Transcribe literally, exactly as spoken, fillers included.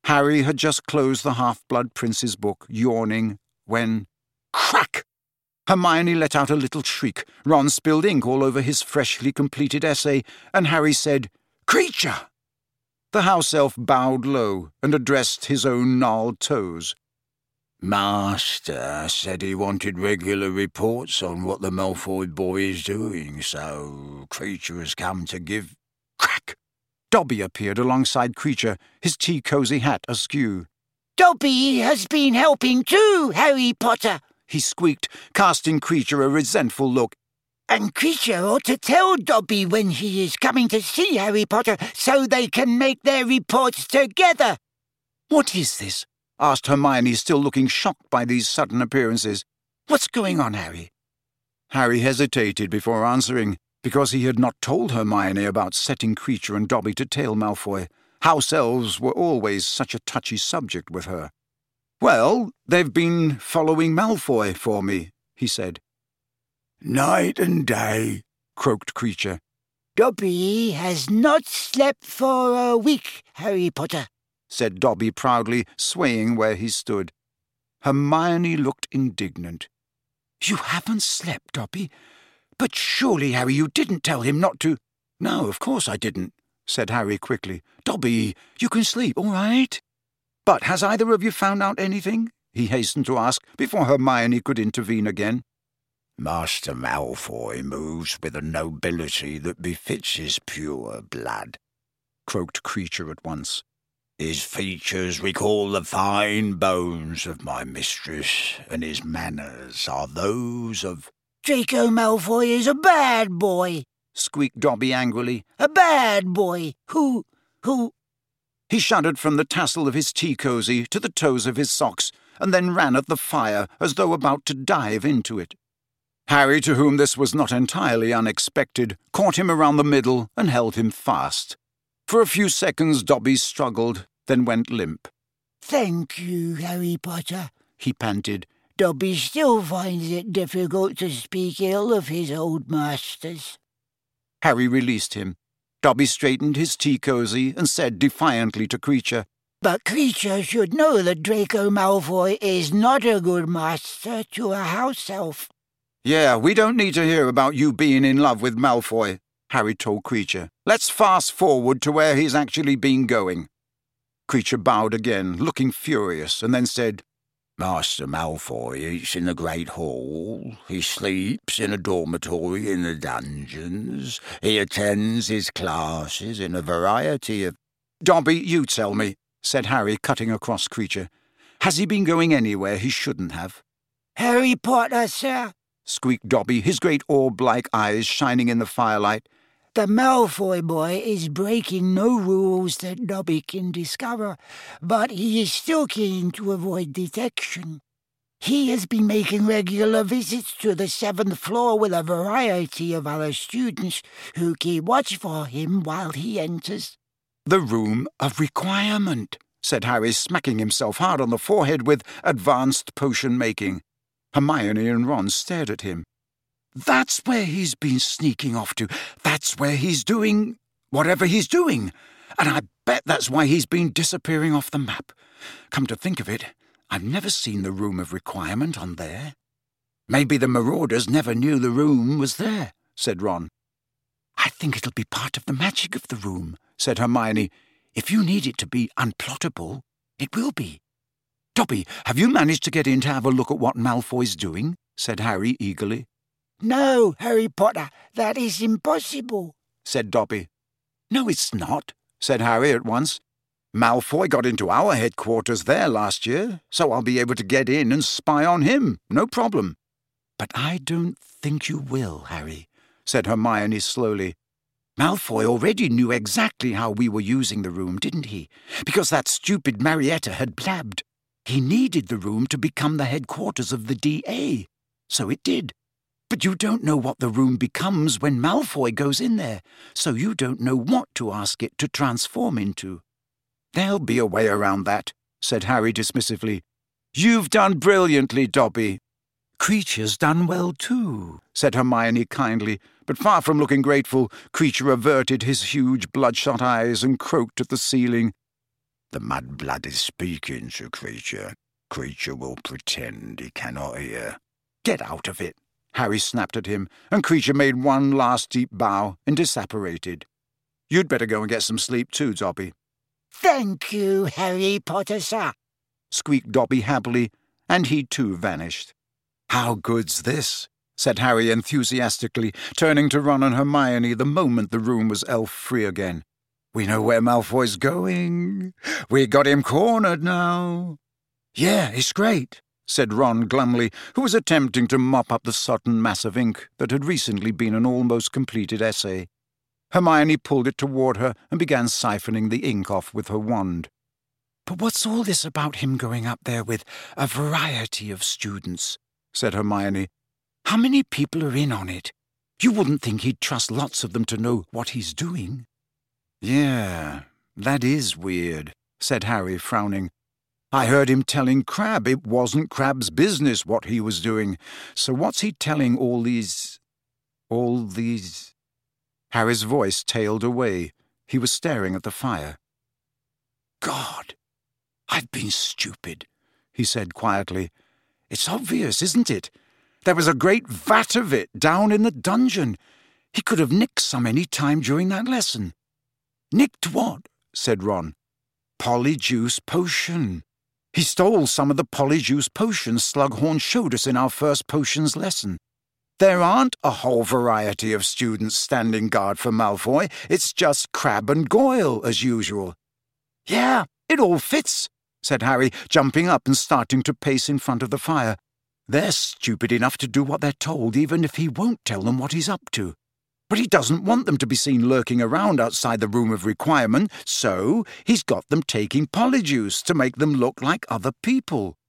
Harry had just closed the Half-Blood Prince's book, yawning, when... crack! Hermione let out a little shriek. Ron spilled ink all over his freshly completed essay, and Harry said, "Creature!" The house elf bowed low and addressed his own gnarled toes. "Master said he wanted regular reports on what the Malfoy boy is doing, so Creature has come to give—" Crack! Dobby appeared alongside Creature, his tea-cosy hat askew. "Dobby has been helping too, Harry Potter," he squeaked, casting Creature a resentful look. "And Creature ought to tell Dobby when he is coming to see Harry Potter so they can make their reports together." "What is this?" asked Hermione, still looking shocked by these sudden appearances. "What's going on, Harry?" Harry hesitated before answering, because he had not told Hermione about setting Creature and Dobby to tail Malfoy. House elves were always such a touchy subject with her. "Well, they've been following Malfoy for me," he said. "Night and day," croaked Creature. "Dobby has not slept for a week, Harry Potter," said Dobby proudly, swaying where he stood. Hermione looked indignant. "You haven't slept, Dobby? But surely, Harry, you didn't tell him not to—" "No, of course I didn't," said Harry quickly. "Dobby, you can sleep, all right?" "But has either of you found out anything?" he hastened to ask, before Hermione could intervene again. "Master Malfoy moves with a nobility that befits his pure blood," croaked Creature at once. "His features recall the fine bones of my mistress, and his manners are those of—" "Draco Malfoy is a bad boy," squeaked Dobby angrily. "A bad boy who... who—" He shuddered from the tassel of his tea-cosy to the toes of his socks, and then ran at the fire as though about to dive into it. Harry, to whom this was not entirely unexpected, caught him around the middle and held him fast. For a few seconds Dobby struggled, then went limp. "Thank you, Harry Potter," he panted. "Dobby still finds it difficult to speak ill of his old masters." Harry released him. Dobby straightened his tea-cosy and said defiantly to Creature, "But Creature should know that Draco Malfoy is not a good master to a house elf." "Yeah, we don't need to hear about you being in love with Malfoy," Harry told Creature. "Let's fast forward to where he's actually been going." Creature bowed again, looking furious, and then said, "Master Malfoy eats in the Great Hall, he sleeps in a dormitory in the dungeons, he attends his classes in a variety of—" "Dobby, you tell me," said Harry, cutting across Creature. "Has he been going anywhere he shouldn't have?" "Harry Potter, sir," squeaked Dobby, his great orb-like eyes shining in the firelight. "The Malfoy boy is breaking no rules that Dobby can discover, but he is still keen to avoid detection. He has been making regular visits to the seventh floor with a variety of other students who keep watch for him while he enters." "The room of requirement," said Harry, smacking himself hard on the forehead with advanced potion-making. Hermione and Ron stared at him. "That's where he's been sneaking off to. That's where he's doing whatever he's doing. And I bet that's why he's been disappearing off the map. Come to think of it, I've never seen the Room of Requirement on there." "Maybe the Marauders never knew the room was there," said Ron. "I think it'll be part of the magic of the room," said Hermione. "If you need it to be unplottable, it will be." "Dobby, have you managed to get in to have a look at what Malfoy's doing?" said Harry eagerly. "No, Harry Potter, that is impossible," said Dobby. "No, it's not," said Harry at once. "Malfoy got into our headquarters there last year, so I'll be able to get in and spy on him, no problem." "But I don't think you will, Harry," said Hermione slowly. "Malfoy already knew exactly how we were using the room, didn't he? Because that stupid Marietta had blabbed. He needed the room to become the headquarters of the D A, so it did. But you don't know what the room becomes when Malfoy goes in there, so you don't know what to ask it to transform into." "There'll be a way around that," said Harry dismissively. "You've done brilliantly, Dobby." "Creature's done well too," said Hermione kindly, but far from looking grateful, Creature averted his huge bloodshot eyes and croaked at the ceiling. The mudblood is speaking to Creature. Creature will pretend he cannot hear. Get out of it, Harry snapped at him, and Creature made one last deep bow and disapparated. You'd better go and get some sleep too, Dobby. Thank you, Harry Potter, sir, squeaked Dobby happily, and he too vanished. How good's this? Said Harry enthusiastically, turning to Ron and Hermione the moment the room was elf-free again. We know where Malfoy's going. We got him cornered now. Yeah, it's great, said Ron glumly, who was attempting to mop up the sodden mass of ink that had recently been an almost completed essay. Hermione pulled it toward her and began siphoning the ink off with her wand. But what's all this about him going up there with a variety of students? Said Hermione. How many people are in on it? You wouldn't think he'd trust lots of them to know what he's doing. Yeah, that is weird, said Harry, frowning. I heard him telling Crabbe it wasn't Crabbe's business what he was doing, so what's he telling all these... all these... Harry's voice tailed away. He was staring at the fire. God, I've been stupid, he said quietly. It's obvious, isn't it? There was a great vat of it down in the dungeon. He could have nicked some any time during that lesson. Nicked what? Said Ron. Polyjuice potion. He stole some of the Polyjuice potions Slughorn showed us in our first potions lesson. There aren't a whole variety of students standing guard for Malfoy. It's just Crabbe and Goyle, as usual. Yeah, it all fits, said Harry, jumping up and starting to pace in front of the fire. They're stupid enough to do what they're told, even if he won't tell them what he's up to. But he doesn't want them to be seen lurking around outside the Room of Requirement, so he's got them taking Polyjuice to make them look like other people.